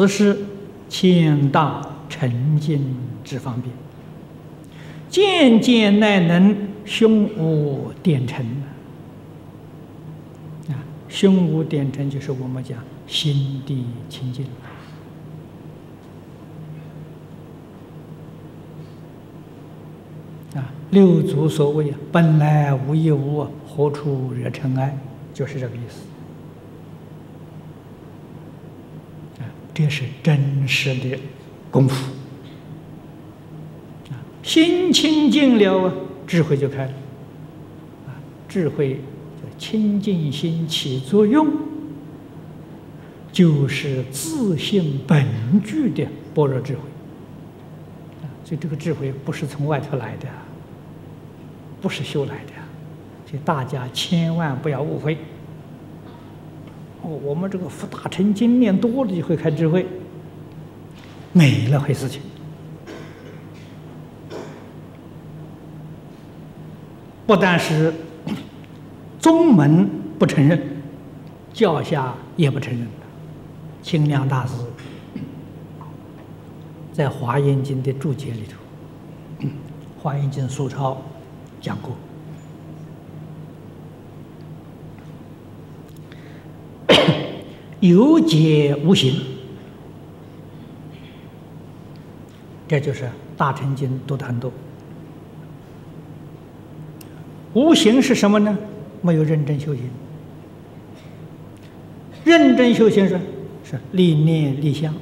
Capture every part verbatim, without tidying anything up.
此时谦大沉静之方便，渐渐乃能胸无颠沉。啊，胸无颠沉就是我们讲心地清净。啊，六祖所谓“本来无一物，何处惹尘埃”，就是这个意思。啊，这是真实的功夫。啊，心清净了，智慧就开了。啊，智慧就清净心起作用，就是自性本具的般若智慧。啊，所以这个智慧不是从外头来的。不是修来的，所以大家千万不要误会。哦，我们这个佛大乘经念多了就会开智慧，没了回事情。不但是宗门不承认，教下也不承认。清凉大师在《华严经》的注解里头，《华严经》疏钞讲过，有解无形，这就是大乘经读得很多。无形是什么呢？没有认真修行。认真修行是是立念立相，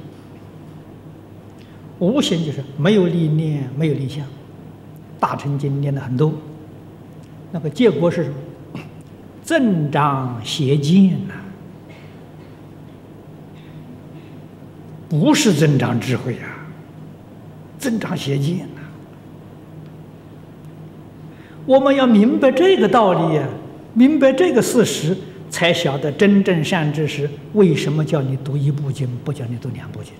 无形就是没有立念，没有立相。大乘经念的很多。那个结果是什么？增长邪见呐、啊，不是增长智慧啊，增长邪见呐、啊。我们要明白这个道理呀、啊，明白这个事实，才晓得真正善知识为什么叫你读一部经，不叫你读两部经。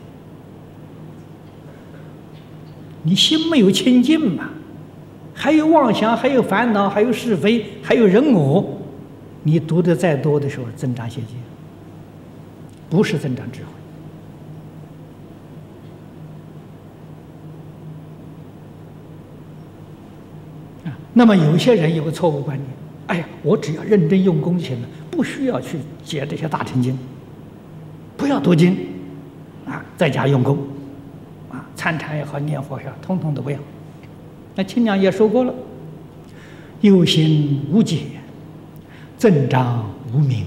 你心没有清净嘛？还有妄想，还有烦恼，还有是非，还有人我，你读的再多的时候，增长邪见，不是增长智慧。啊，那么有些人有个错误观念，哎呀，我只要认真用功就行了，不需要去解这些大乘经，不要读经，啊，在家用功，啊，参禅也好，念佛也好，通通都不要。那清凉也说过了，有心无解，增长无明，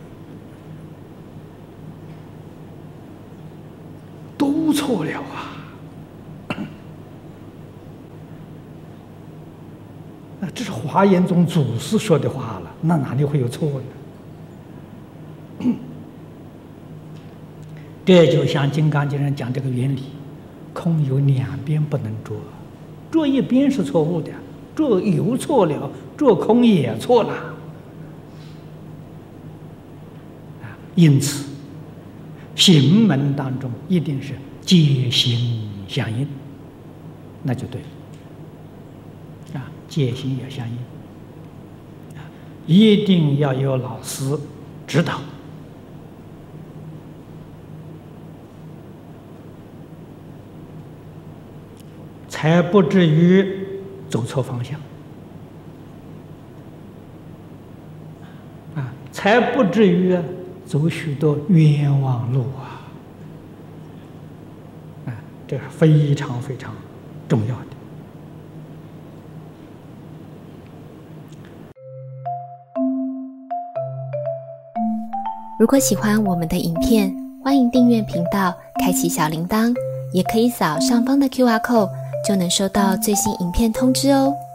都错了啊！那这是华严宗祖师说的话了，那哪里会有错呢？这就像《金刚经》上讲这个原理，空有两边不能着。着一边是错误的，着有错了，着空也错了。啊，因此，行门当中一定是戒行相应，那就对了。啊，戒行也相应，啊，一定要有老师指导。才不至于走错方向，啊，才不至于走许多冤枉路啊！啊，这是非常非常重要的。 如果喜欢我们的影片，欢迎订阅频道，开启小铃铛，也可以扫上方的 Q R code。就能收到最新影片通知哦。